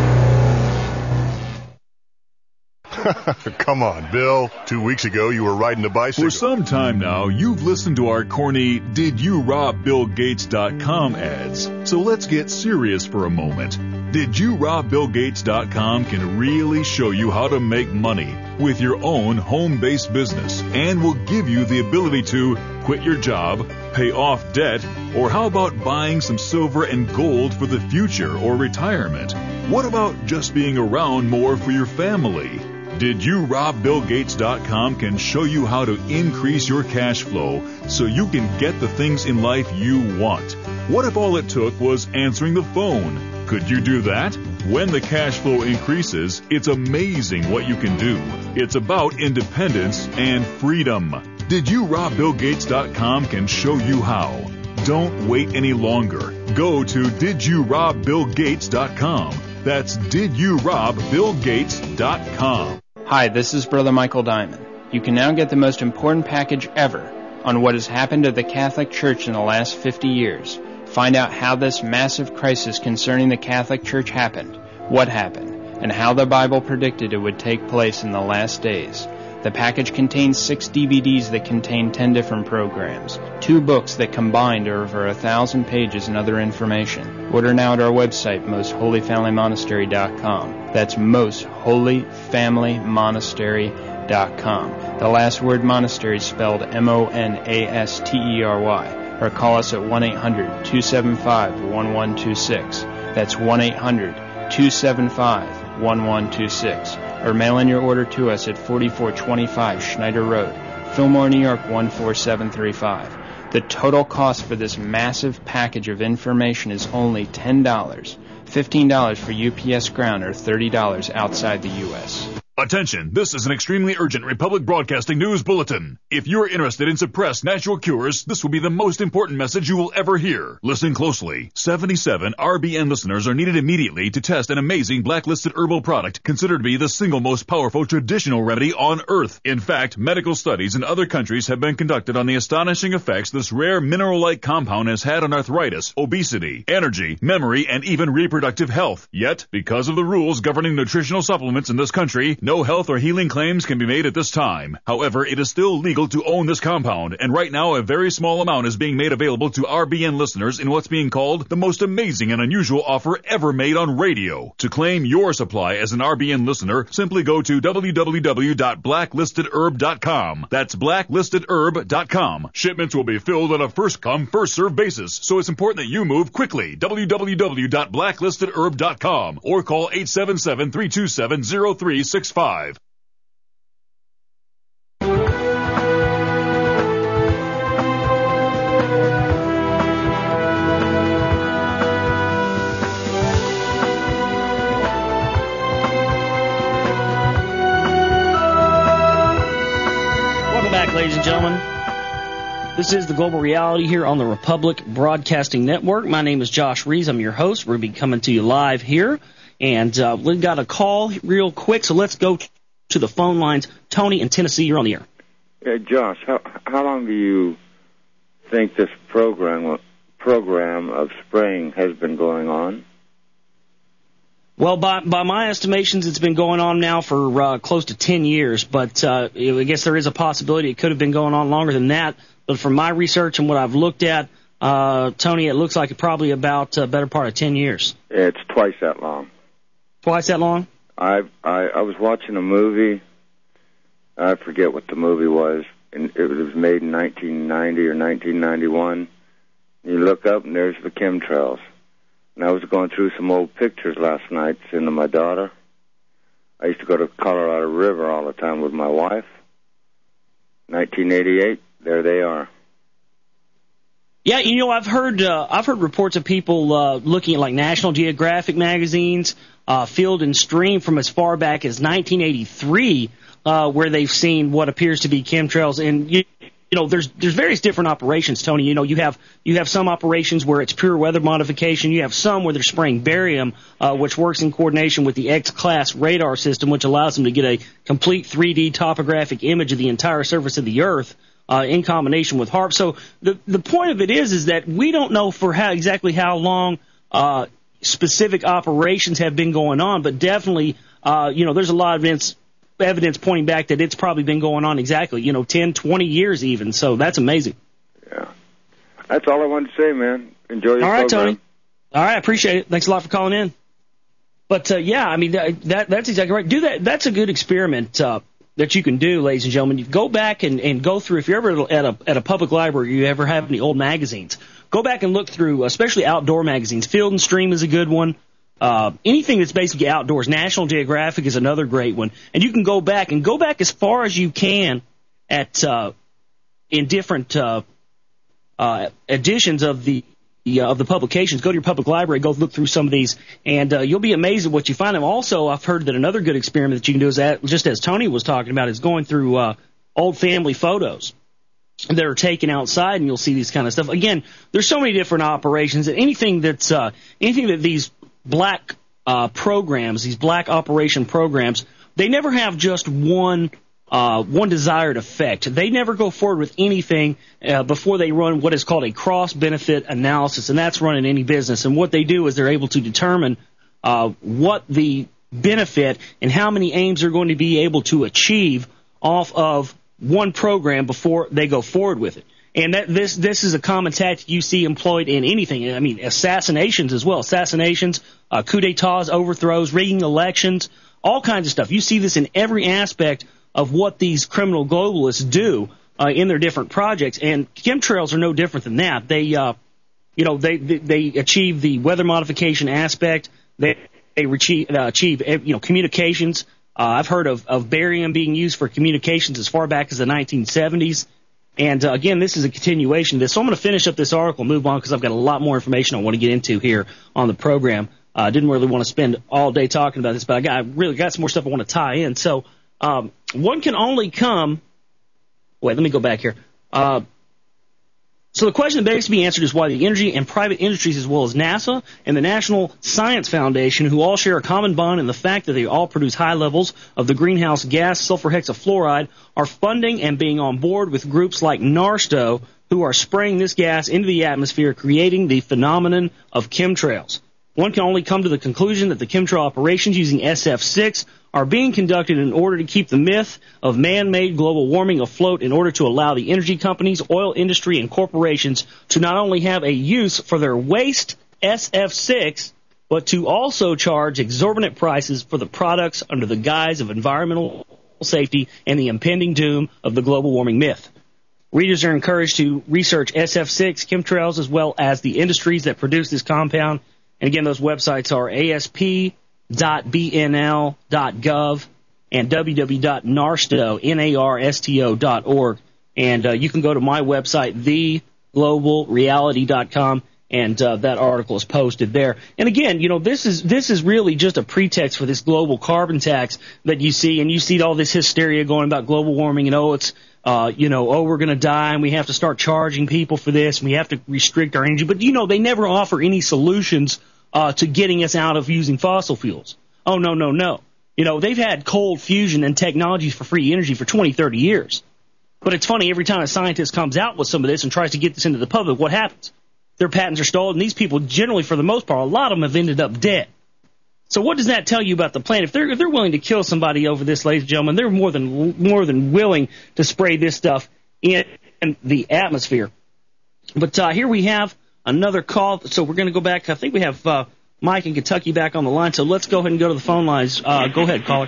Come on, Bill. Two weeks ago, you were riding a bicycle.
For some time now, you've listened to our corny Did You Rob Bill Gates dot com ads. So let's get serious for a moment. Did You Rob Bill Gates dot com can really show you how to make money with your own home-based business and will give you the ability to quit your job, pay off debt, or how about buying some silver and gold for the future or retirement? What about just being around more for your family? Did You Rob Bill Gates dot com can show you how to increase your cash flow so you can get the things in life you want. What if all it took was answering the phone? Could you do that? When the cash flow increases, it's amazing what you can do. It's about independence and freedom. Did You Rob Bill Gates dot com can show you how. Don't wait any longer. Go to Did You Rob Bill Gates dot com. That's Did You Rob Bill Gates dot com.
Hi, this is Brother Michael Diamond. You can now get the most important package ever on what has happened to the Catholic Church in the last fifty years. Find out how this massive crisis concerning the Catholic Church happened, what happened, and how the Bible predicted it would take place in the last days. The package contains six D V Ds that contain ten different programs, two books that combined are over a thousand pages and other information. Order now at our website, most holy family monastery dot com. That's most holy family monastery dot com. The last word monastery is spelled M O N A S T E R Y. Or call us at one eight hundred two seven five one one two six. That's one eight hundred two seven five one one two six. Or mail in your order to us at forty-four twenty-five Schneider Road, Fillmore, New York one four seven three five. The total cost for this massive package of information is only ten dollars, fifteen dollars for U P S ground, or thirty dollars outside the U S
Attention, this is an extremely urgent Republic Broadcasting News Bulletin. If you're interested in suppressed natural cures, this will be the most important message you will ever hear. Listen closely. seventy-seven R B N listeners are needed immediately to test an amazing blacklisted herbal product considered to be the single most powerful traditional remedy on Earth. In fact, medical studies in other countries have been conducted on the astonishing effects this rare mineral-like compound has had on arthritis, obesity, energy, memory, and even reproductive health. Yet, because of the rules governing nutritional supplements in this country, no health or healing claims can be made at this time. However, it is still legal to own this compound, and right now a very small amount is being made available to R B N listeners in what's being called the most amazing and unusual offer ever made on radio. To claim your supply as an R B N listener, simply go to w w w dot blacklisted herb dot com. That's blacklisted herb dot com. Shipments will be filled on a first-come, first-served basis, so it's important that you move quickly. w w w dot blacklisted herb dot com or call eight seven seven, three two seven, zero three six five. Five.
Welcome back, ladies and gentlemen. This is the Global Reality here on the Republic Broadcasting Network. My name is Josh Rees. I'm your host. We'll be coming to you live here. And uh, we've got a call real quick, so let's go to the phone lines. Tony in Tennessee, you're on the air.
Yeah, Josh, how how long do you think this program program of spraying has been going on?
Well, by by my estimations, it's been going on now for uh, close to ten years, but uh, I guess there is a possibility it could have been going on longer than that. But from my research and what I've looked at, uh, Tony, it looks like it probably about a better part of ten years.
It's twice that long.
Twice that long?
I, I I was watching a movie. I forget what the movie was, and it was made in nineteen ninety or nineteen ninety-one. You look up, and there's the chemtrails. And I was going through some old pictures last night, seeing my daughter. I used to go to Colorado River all the time with my wife. nineteen eighty-eight, there they are.
Yeah, you know, I've heard uh, I've heard reports of people uh, looking at like National Geographic magazines, uh, Field and Stream from as far back as nineteen eighty-three, uh, where they've seen what appears to be chemtrails. And you, you know, there's there's various different operations, Tony. You know, you have you have some operations where it's pure weather modification. You have some where they're spraying barium, uh, which works in coordination with the X-class radar system, which allows them to get a complete three D topographic image of the entire surface of the Earth. uh, in combination with HAARP. So the the point of it is is that we don't know for how exactly how long uh, specific operations have been going on, but definitely, uh, you know, there's a lot of evidence, evidence pointing back that it's probably been going on exactly, you know, ten, twenty years even. So that's amazing.
Yeah. That's all I wanted to say, man. Enjoy your
All right,
program.
Tony. All right, I appreciate it. Thanks a lot for calling in. But, uh, yeah, I mean, that, that that's exactly right. Do that. That's a good experiment uh, that you can do, ladies and gentlemen. You go back and, and go through, if you're ever at a at a public library, you ever have any old magazines, go back and look through, especially outdoor magazines. Field and Stream is a good one. Uh, anything that's basically outdoors. National Geographic is another great one. And you can go back and go back as far as you can at uh, in different uh, uh, editions of the Uh, of the publications. Go to your public library, go look through some of these, and uh, you'll be amazed at what you find. And also, I've heard that another good experiment that you can do is that, just as Tony was talking about, is going through uh, old family photos that are taken outside, and you'll see these kind of stuff. Again, there's so many different operations, and anything that's uh, anything that these black uh, programs, these black operation programs, they never have just one Uh, one desired effect. They never go forward with anything uh, before they run what is called a cross-benefit analysis, and that's run in any business. And what they do is they're able to determine uh, what the benefit and how many aims they're going to be able to achieve off of one program before they go forward with it. And that, this this is a common tactic you see employed in anything. I mean, assassinations as well. Assassinations, uh, coup d'etats, overthrows, rigging elections, all kinds of stuff. You see this in every aspect of what these criminal globalists do uh, in their different projects, and chemtrails are no different than that. They, uh, you know, they, they they achieve the weather modification aspect. They they achieve, uh, achieve you know, communications. Uh, I've heard of of barium being used for communications as far back as the nineteen seventies. And uh, again, this is a continuation of this. So I'm going to finish up this article, move on, because I've got a lot more information I want to get into here on the program. I uh, didn't really want to spend all day talking about this, but I got I really got some more stuff I want to tie in. So. Um, one can only come. Wait, let me go back here. Uh, so the question that begs to be answered is why the energy and private industries, as well as NASA and the National Science Foundation, who all share a common bond in the fact that they all produce high levels of the greenhouse gas sulfur hexafluoride, are funding and being on board with groups like NARSTO, who are spraying this gas into the atmosphere, creating the phenomenon of chemtrails. One can only come to the conclusion that the chemtrail operations using S F six are being conducted in order to keep the myth of man-made global warming afloat, in order to allow the energy companies, oil industry, and corporations to not only have a use for their waste S F six, but to also charge exorbitant prices for the products under the guise of environmental safety and the impending doom of the global warming myth. Readers are encouraged to research S F six, chemtrails, as well as the industries that produce this compound. And again, those websites are A S P dot B N L dot gov and w w w dot narsto dot org. And uh, you can go to my website, the global reality dot com, and uh, that article is posted there. And again, you know, this is this is really just a pretext for this global carbon tax that you see, and you see all this hysteria going about global warming, and oh, it's uh, you know, oh, we're going to die, and we have to start charging people for this, and we have to restrict our energy. But you know, they never offer any solutions Uh, to getting us out of using fossil fuels. Oh, no, no, no. You know, they've had cold fusion and technologies for free energy for twenty, thirty years. But it's funny, every time a scientist comes out with some of this and tries to get this into the public, what happens? Their patents are stolen, and these people generally, for the most part, a lot of them have ended up dead. So what does that tell you about the planet? If they're, if they're willing to kill somebody over this, ladies and gentlemen, they're more than, more than willing to spray this stuff in, in the atmosphere. But uh, here we have another call, so we're going to go back. I think we have uh, Mike in Kentucky back on the line, so let's go ahead and go to the phone lines. Uh, go ahead, caller.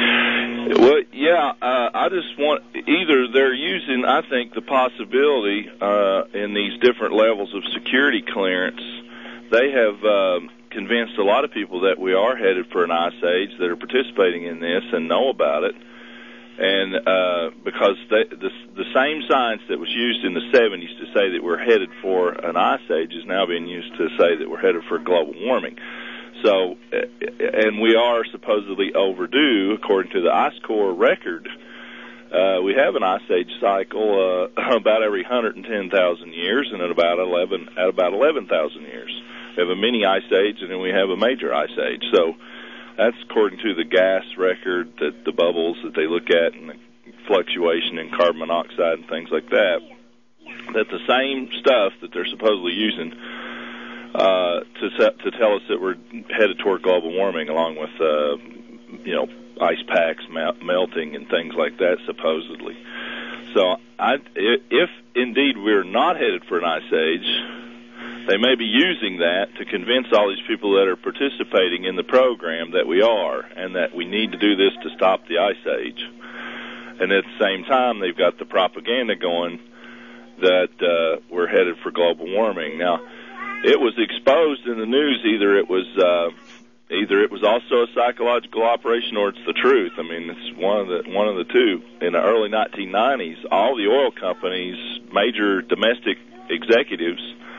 Well, yeah, uh, I just want, either they're using, I think, the possibility uh, in these different levels of security clearance. They have uh, convinced a lot of people that we are headed for an ice age that are participating in this and know about it. And uh, because they, the, the same science that was used in the seventies to say that we're headed for an ice age is now being used to say that we're headed for global warming. So, and we are supposedly overdue, according to the Ice Core record. Uh, we have an ice age cycle uh, about every one hundred ten thousand years, and at about eleven at about eleven thousand years. We have a mini ice age, and then we have a major ice age. So that's according to the gas record, that the bubbles that they look at and the fluctuation in carbon monoxide and things like that, that the same stuff that they're supposedly using uh, to to tell us that we're headed toward global warming, along with uh, you know ice packs melting and things like that, supposedly. So, I, if indeed we're not headed for an ice age, they may be using that to convince all these people that are participating in the program that we are, and that we need to do this to stop the ice age. And at the same time, they've got the propaganda going that uh, we're headed for global warming. Now, it was exposed in the news. Either it was uh, either it was also a psychological operation, or it's the truth. I mean, it's one of the one of the two. In the early nineteen nineties, all the oil companies, major domestic executives,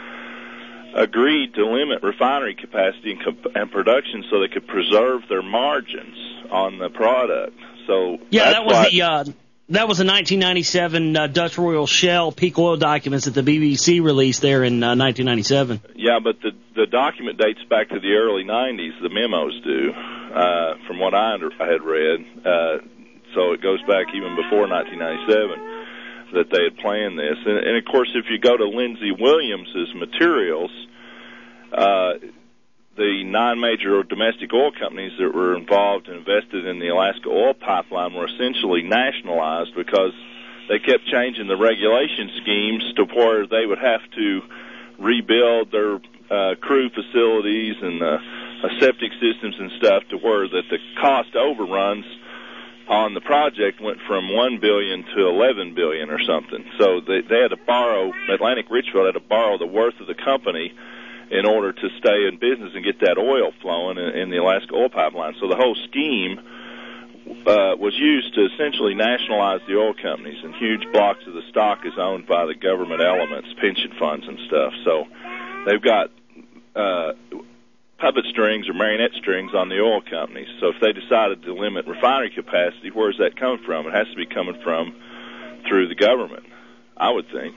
agreed to limit refinery capacity and, co- and production so they could preserve their margins on the product. So
yeah,
that's
that was
why,
the uh, that was the nineteen ninety-seven uh, Dutch Royal Shell peak oil documents that the B B C released there in uh, nineteen ninety-seven.
Yeah, but the the document dates back to the early nineties. The memos do, uh, from what I, under, I had read. Uh, so it goes back even before nineteen ninety-seven that they had planned this. And, and of course, if you go to Lindsey Williams's materials, uh, the nine major domestic oil companies that were involved and invested in the Alaska oil pipeline were essentially nationalized because they kept changing the regulation schemes to where they would have to rebuild their uh, crew facilities and uh, septic systems and stuff, to where that the cost overruns on the project went from one billion dollars to eleven billion dollars or something. So they, they had to borrow, Atlantic Richfield had to borrow the worth of the company in order to stay in business and get that oil flowing in, in the Alaska oil pipeline. So the whole scheme uh, was used to essentially nationalize the oil companies, and huge blocks of the stock is owned by the government elements, pension funds and stuff. So they've got uh, puppet strings or marionette strings on the oil companies. So if they decided to limit refinery capacity, where does that come from? It has to be coming from through the government, I would think.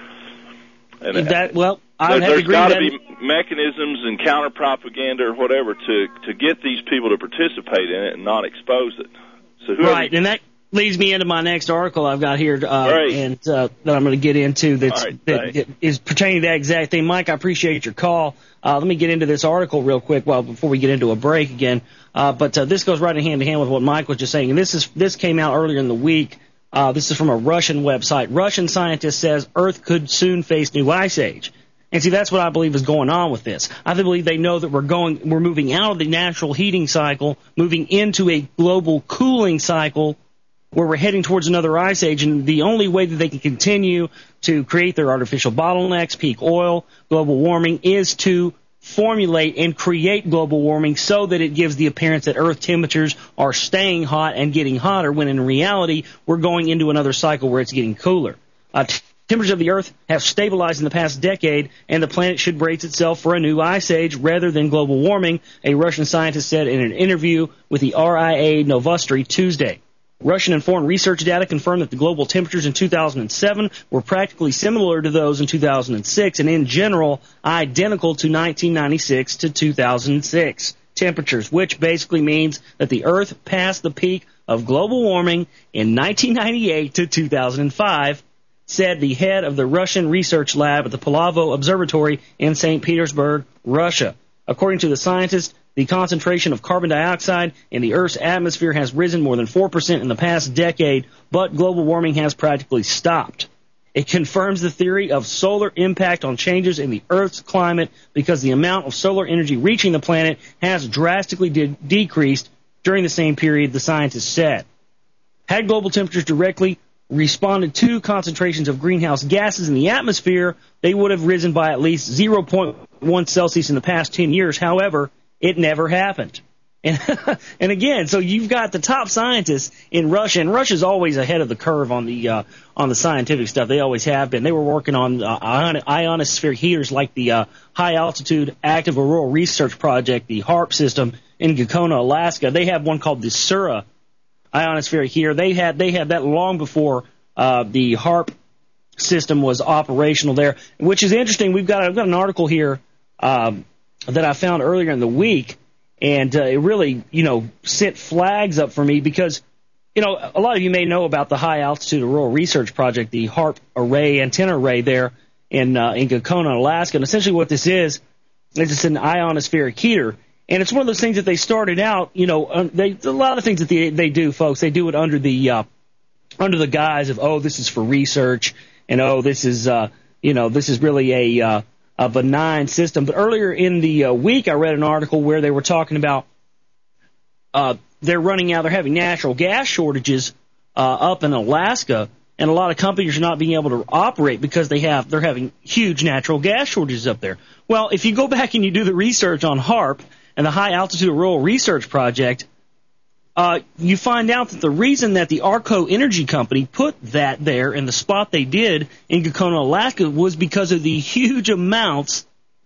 And
that, well, I would
there,
have to agree
There's got
that
to be mechanisms and counter propaganda or whatever to to get these people to participate in it and not expose it. So
right, and that leads me into my next article I've got here, uh,
right.
and uh, that I'm going to get into that's,
right,
that, that is pertaining to that exact thing. Mike, I appreciate your call. Uh, let me get into this article real quick, well, before we get into a break again. Uh, but uh, this goes right in hand to hand with what Mike was just saying, and this is this came out earlier in the week. Uh, this is from a Russian website. Russian scientist says Earth could soon face new ice age. And see, that's what I believe is going on with this. I believe they know that we're going, we're moving out of the natural heating cycle, moving into a global cooling cycle, where we're heading towards another ice age. And the only way that they can continue to create their artificial bottlenecks, peak oil, global warming, is to formulate and create global warming so that it gives the appearance that Earth temperatures are staying hot and getting hotter, when in reality we're going into another cycle where it's getting cooler. Uh, t- temperatures of the Earth have stabilized in the past decade, and the planet should brace itself for a new ice age rather than global warming, a Russian scientist said in an interview with the R I A Novosti Tuesday. Russian and foreign research data confirmed that the global temperatures in two thousand seven were practically similar to those in two thousand six, and in general identical to nineteen ninety-six to two thousand six temperatures, which basically means that the Earth passed the peak of global warming in nineteen ninety-eight to two thousand five, said the head of the Russian research lab at the Palavo Observatory in Saint Petersburg, Russia. According to the scientist, the concentration of carbon dioxide in the Earth's atmosphere has risen more than four percent in the past decade, but global warming has practically stopped. It confirms the theory of solar impact on changes in the Earth's climate because the amount of solar energy reaching the planet has drastically de- decreased during the same period, the scientist said. Had global temperatures directly responded to concentrations of greenhouse gases in the atmosphere, they would have risen by at least zero point one Celsius in the past ten years. However, it never happened. And, and again, so you've got the top scientists in Russia, and Russia's always ahead of the curve on the uh, on the scientific stuff. They always have been. They were working on uh, ion- ionosphere heaters like the uh, High Altitude Active Auroral Research Project, the HAARP system in Gakona, Alaska. They have one called the Sura ionosphere heater. They had they had that long before uh, the HAARP system was operational there, which is interesting. We've got I've got an article here um, that I found earlier in the week, and uh, it really, you know, sent flags up for me because you know, a lot of you may know about the High Altitude Auroral Research Project, the HAARP array, antenna array there in uh, in Gakona, Alaska. And essentially what this is, is it's an ionospheric heater. And it's one of those things that they started out, you know, uh, they, a lot of things that they, they do, folks, they do it under the uh, under the guise of, oh, this is for research, and oh, this is, uh, you know, this is really a, uh, a benign system. But earlier in the uh, week, I read an article where they were talking about uh, they're running out, they're having natural gas shortages uh, up in Alaska, and a lot of companies are not being able to operate because they have they're having huge natural gas shortages up there. Well, if you go back and you do the research on HAARP and the High Altitude Auroral Research Project, uh, you find out that the reason that the Arco Energy Company put that there in the spot they did in Gakona, Alaska, was because of the huge amounts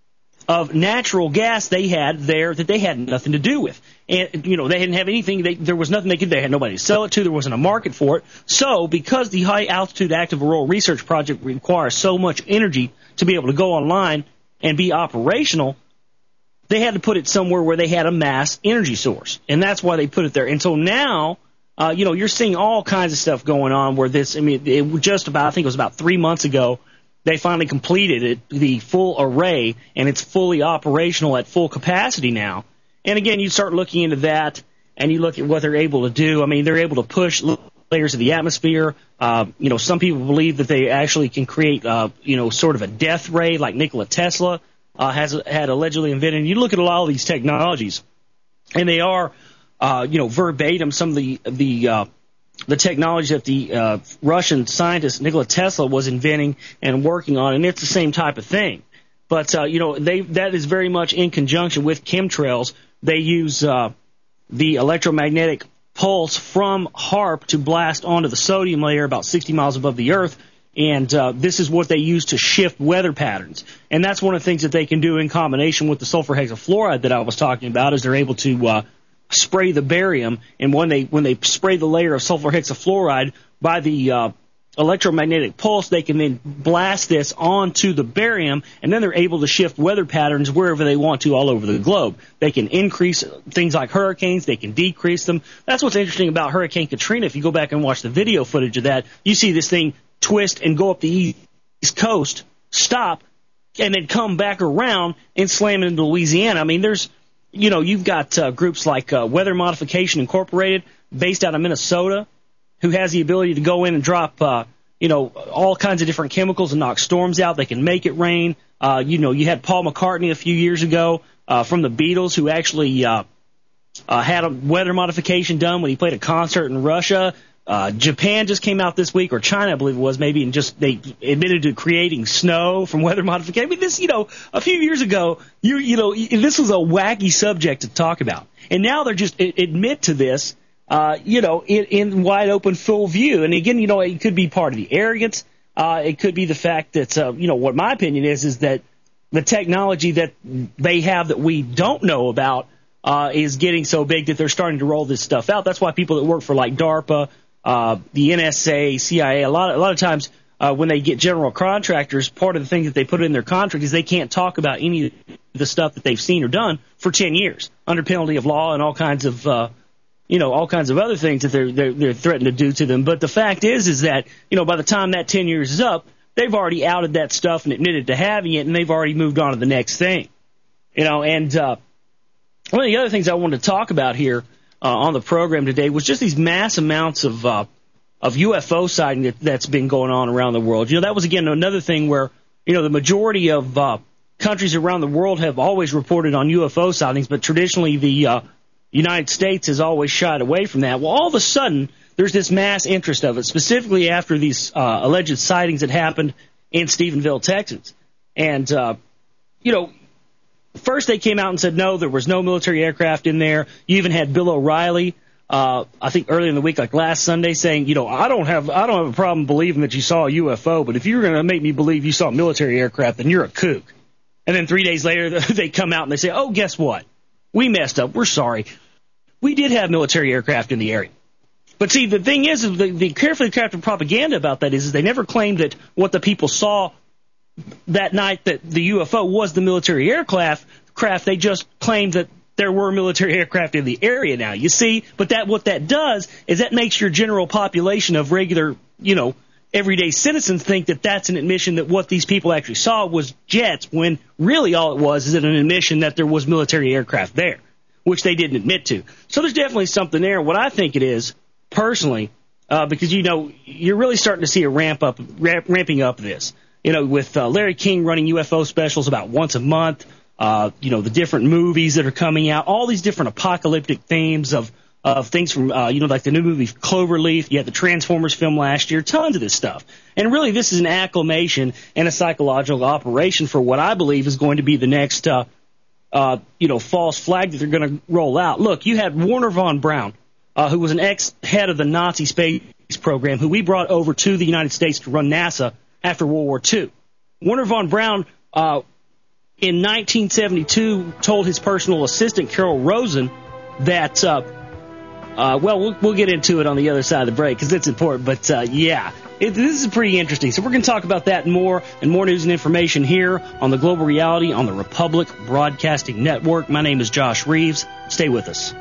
of natural gas they had there that they had nothing to do with. And, you know, they didn't have anything, they, there was nothing they could, they had nobody to sell it to, there wasn't a market for it. So, because the High Altitude Active Auroral Research Project requires so much energy to be able to go online and be operational, they had to put it somewhere where they had a mass energy source. And that's why they put it there. And so now, uh, you know, you're seeing all kinds of stuff going on where this, I mean, it was just about, I think it was about three months ago, they finally completed it, the full array, and it's fully operational at full capacity now. And again, you start looking into that, and you look at what they're able to do. I mean, they're able to push layers of the atmosphere. Uh, you know, some people believe that they actually can create, uh, you know, sort of a death ray like Nikola Tesla uh, has had allegedly invented. And you look at a lot of these technologies, and they are, uh, you know, verbatim some of the the uh, the technology that the uh, Russian scientist Nikola Tesla was inventing and working on, and it's the same type of thing. But, uh, you know, they that is very much in conjunction with chemtrails. They use uh, the electromagnetic pulse from HAARP to blast onto the sodium layer about sixty miles above the Earth, and uh, this is what they use to shift weather patterns. And that's one of the things that they can do in combination with the sulfur hexafluoride that I was talking about, is they're able to uh, spray the barium, and when they when they spray the layer of sulfur hexafluoride by the uh, electromagnetic pulse, they can then blast this onto the barium, and then they're able to shift weather patterns wherever they want to all over the globe. They can increase things like hurricanes, they can decrease them. That's what's interesting about Hurricane Katrina. If you go back and watch the video footage of that, you see this thing twist and go up the East Coast, stop, and then come back around and slam into Louisiana. I mean, there's, you know, you've got uh, groups like uh, Weather Modification Incorporated, based out of Minnesota, who has the ability to go in and drop, uh, you know, all kinds of different chemicals and knock storms out. They can make it rain. Uh, you know, you had Paul McCartney a few years ago uh, from the Beatles, who actually uh, uh, had a weather modification done when he played a concert in Russia. Uh, Japan just came out this week, or China, I believe it was, maybe, and just they admitted to creating snow from weather modification. I mean, this, you know, a few years ago, you you know, this was a wacky subject to talk about, and now they're just admit to this. Uh, you know, in, in wide open, full view. And again, you know, it could be part of the arrogance. Uh, it could be the fact that, uh, you know, what my opinion is, is that the technology that they have that we don't know about uh, is getting so big that they're starting to roll this stuff out. That's why people that work for like DARPA, uh, the N S A, C I A, a lot, a lot of times uh, when they get general contractors, part of the thing that they put in their contract is they can't talk about any of the stuff that they've seen or done for ten years under penalty of law and all kinds of uh you know, all kinds of other things that they're, they're, they're threatened to do to them. But the fact is, is that, you know, by the time that ten years is up, they've already outed that stuff and admitted to having it, and they've already moved on to the next thing. You know, and uh, one of the other things I wanted to talk about here uh, on the program today was just these mass amounts of uh, of U F O sighting that, that's been going on around the world. You know, that was, again, another thing where, you know, the majority of uh, countries around the world have always reported on U F O sightings, but traditionally the uh, United States has always shied away from that. Well, all of a sudden, there's this mass interest of it, specifically after these uh, alleged sightings that happened in Stephenville, Texas. And, uh, you know, first they came out and said, no, there was no military aircraft in there. You even had Bill O'Reilly, uh, I think earlier in the week, like last Sunday, saying, you know, I don't have I don't have a problem believing that you saw a U F O, but if you're going to make me believe you saw a military aircraft, then you're a kook. And then three days later, they come out and they say, oh, guess what? We messed up. We're sorry. We did have military aircraft in the area. But see, the thing is, the, the carefully crafted propaganda about that is, is they never claimed that what the people saw that night, that the U F O was the military aircraft. Craft. They just claimed that there were military aircraft in the area now. You see, but that what that does is that makes your general population of regular, you know, everyday citizens think that that's an admission that what these people actually saw was jets, when really all it was is an admission that there was military aircraft there, which they didn't admit to. So there's definitely something there. What I think it is, personally, uh, because, you know, you're really starting to see a ramp up, ramp, ramping up this. You know, with uh, Larry King running U F O specials about once a month, uh, you know, the different movies that are coming out, all these different apocalyptic themes of of things from, uh, you know, like the new movie Cloverleaf. You had the Transformers film last year, tons of this stuff. And really, this is an acclamation and a psychological operation for what I believe is going to be the next, uh, uh, you know, false flag that they're going to roll out. Look, you had Werner von Braun, uh, who was an ex-head of the Nazi space program, who we brought over to the United States to run NASA after World War Two. Werner von Braun, uh, in nineteen seventy-two, told his personal assistant, Carol Rosen, that, uh, Uh, well, well, we'll get into it on the other side of the break because it's important. But, uh, yeah, it, this is pretty interesting. So we're going to talk about that and more and more news and information here on the Global Reality on the Republic Broadcasting Network. My name is Josh Reeves. Stay with us.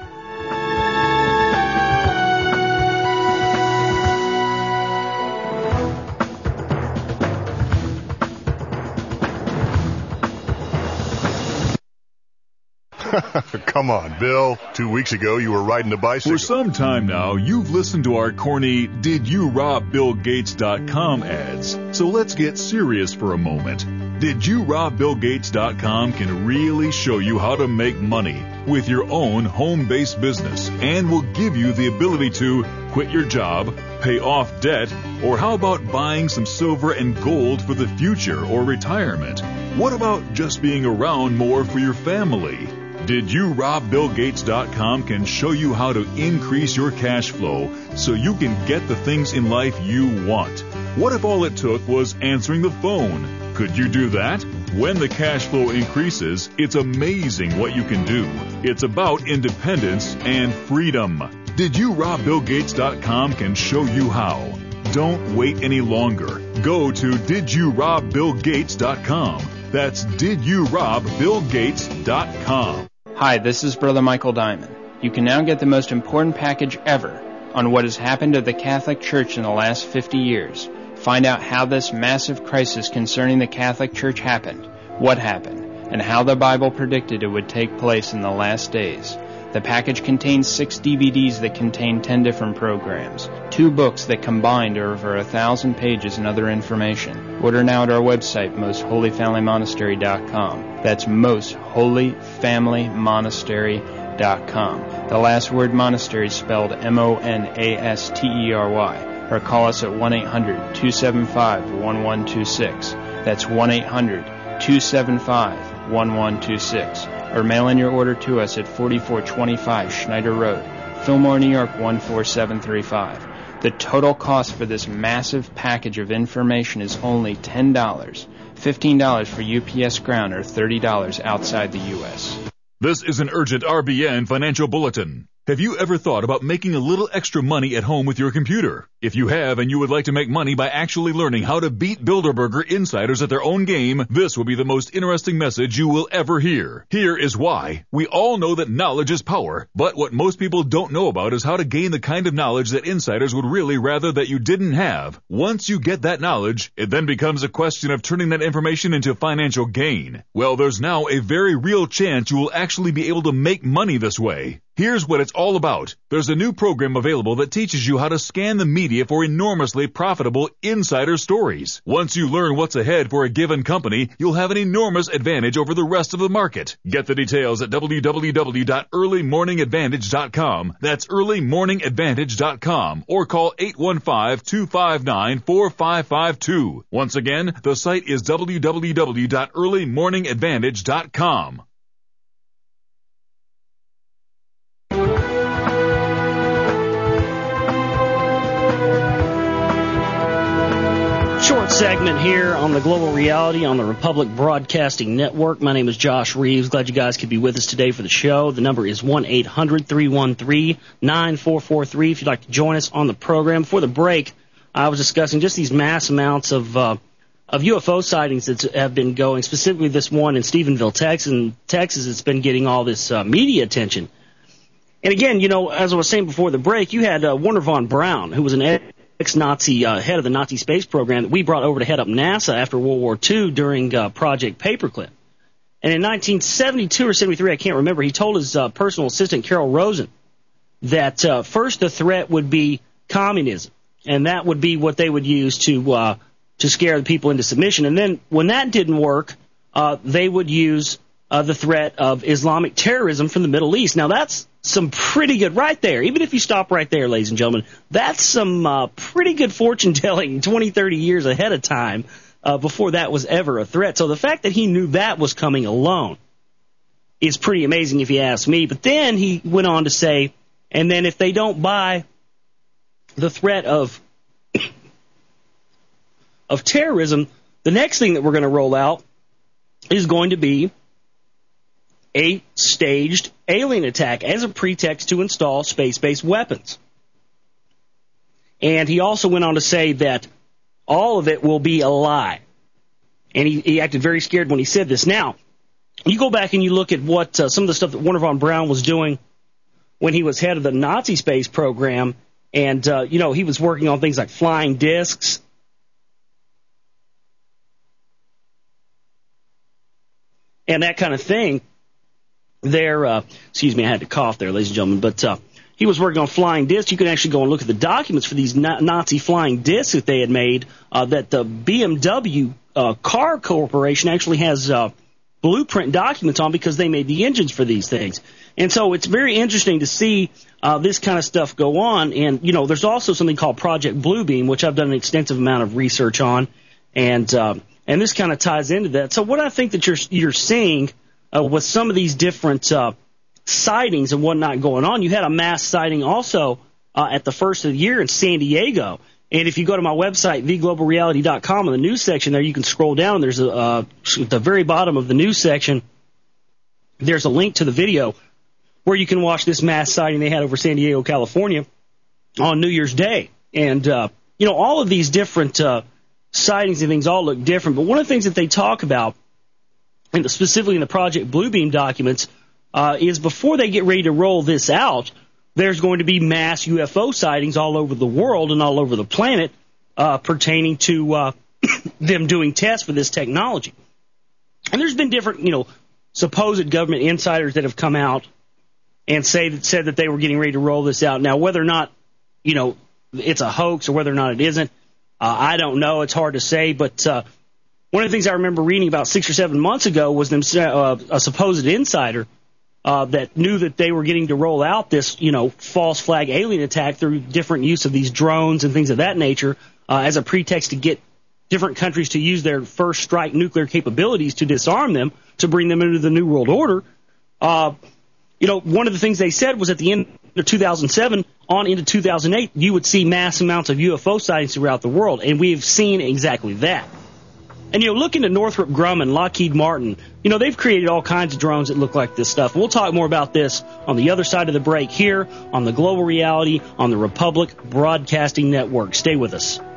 Come on, Bill. Two weeks ago, you were riding a bicycle.
For some time now, you've listened to our corny Did You Rob Bill Gates dot com ads. So let's get serious for a moment. Did You Rob Bill Gates dot com can really show you how to make money with your own home-based business and will give you the ability to quit your job, pay off debt, or how about buying some silver and gold for the future or retirement? What about just being around more for your family? Did You Rob Bill Gates dot com can show you how to increase your cash flow so you can get the things in life you want. What if all it took was answering the phone? Could you do that? When the cash flow increases, it's amazing what you can do. It's about independence and freedom. Did You Rob Bill Gates dot com can show you how. Don't wait any longer. Go to Did You Rob Bill Gates dot com. That's Did You Rob Bill Gates dot com.
Hi, this is Brother Michael Diamond. You can now get the most important package ever on what has happened to the Catholic Church in the last fifty years. Find out how this massive crisis concerning the Catholic Church happened, what happened, and how the Bible predicted it would take place in the last days. The package contains six D V Ds that contain ten different programs, two books that combined are over a thousand pages and other information. Order now at our website, most holy family monastery dot com. That's most holy family monastery dot com. The last word monastery is spelled M O N A S T E R Y. Or call us at one eight hundred two seven five one one two six. That's one eight hundred two seven five one one two six. Or mail in your order to us at forty-four twenty-five Schneider Road, Fillmore, New York one four seven three five. The total cost for this massive package of information is only ten dollars, fifteen dollars for U P S ground, or thirty dollars outside the U S.
This is an urgent R B N financial bulletin. Have you ever thought about making a little extra money at home with your computer? If you have and you would like to make money by actually learning how to beat Bilderberger insiders at their own game, this will be the most interesting message you will ever hear. Here is why. We all know that knowledge is power, but what most people don't know about is how to gain the kind of knowledge that insiders would really rather that you didn't have. Once you get that knowledge, it then becomes a question of turning that information into financial gain. Well, there's now a very real chance you will actually be able to make money this way. Here's what it's all about. There's a new program available that teaches you how to scan the media for enormously profitable insider stories. Once you learn what's ahead for a given company, you'll have an enormous advantage over the rest of the market. Get the details at w w w dot early morning advantage dot com. That's early morning advantage dot com. Or call eight one five two five nine four five five two. Once again, the site is w w w dot early morning advantage dot com.
Short segment here on the Global Reality on the Republic Broadcasting Network. My name is Josh Reeves. Glad you guys could be with us today for the show. The number is one eight hundred three one three nine four four three if you'd like to join us on the program. For the break, I was discussing just these mass amounts of uh, of U F O sightings that have been going, specifically this one in Stephenville, Texas, Texas, it's been getting all this uh, media attention. And again, you know, as I was saying before the break, you had uh, Wernher von Braun, who was an ex-Nazi uh, head of the Nazi space program that we brought over to head up NASA after World War Two during uh, Project Paperclip. And in nineteen seventy-two or seventy-three, I can't remember, he told his uh, personal assistant, Carol Rosen, that uh, first the threat would be communism, and that would be what they would use to uh, to scare the people into submission. And then when that didn't work, uh, they would use uh, the threat of Islamic terrorism from the Middle East. Now, that's some pretty good right there. Even if you stop right there, ladies and gentlemen, that's some uh, pretty good fortune-telling twenty, thirty years ahead of time uh, before that was ever a threat. So the fact that he knew that was coming alone is pretty amazing if you ask me. But then he went on to say, and then if they don't buy the threat of of terrorism, the next thing that we're going to roll out is going to be a staged alien attack as a pretext to install space-based weapons. And he also went on to say that all of it will be a lie. And he, he acted very scared when he said this. Now, you go back and you look at what uh, some of the stuff that Wernher von Braun was doing when he was head of the Nazi space program, and, uh, you know, he was working on things like flying discs, and that kind of thing. There, uh, excuse me, I had to cough there, ladies and gentlemen, but uh, he was working on flying discs. You can actually go and look at the documents for these na- Nazi flying discs that they had made, uh, that the B M W uh, car corporation actually has uh, blueprint documents on, because they made the engines for these things. And so it's very interesting to see uh, this kind of stuff go on. And, you know, there's also something called Project Bluebeam, which I've done an extensive amount of research on, and uh, and this kind of ties into that. So what I think that you're you're seeing Uh, with some of these different uh, sightings and whatnot going on. You had a mass sighting also uh, at the first of the year in San Diego. And if you go to my website, the global reality dot com, in the news section there, you can scroll down. There's a, uh, at the very bottom of the news section, there's a link to the video where you can watch this mass sighting they had over San Diego, California on New Year's Day. And, uh, you know, all of these different uh, sightings and things all look different. But one of the things that they talk about, and specifically in the Project Bluebeam documents, uh, is before they get ready to roll this out, there's going to be mass U F O sightings all over the world and all over the planet uh, pertaining to uh, them doing tests for this technology. And there's been different, you know, supposed government insiders that have come out and say that, said that they were getting ready to roll this out. Now, whether or not, you know, it's a hoax or whether or not it isn't, uh, I don't know. It's hard to say, but uh, one of the things I remember reading about six or seven months ago was them, uh, a supposed insider uh, that knew that they were getting to roll out this, you know, false flag alien attack through different use of these drones and things of that nature uh, as a pretext to get different countries to use their first strike nuclear capabilities to disarm them, to bring them into the New World Order. Uh, you know, one of the things they said was at the end of two thousand seven on into two thousand eight, you would see mass amounts of U F O sightings throughout the world, and we've seen exactly that. And, you know, look into Northrop Grumman, Lockheed Martin. You know, they've created all kinds of drones that look like this stuff. We'll talk more about this on the other side of the break here on the Global Reality on the Republic Broadcasting Network. Stay with us.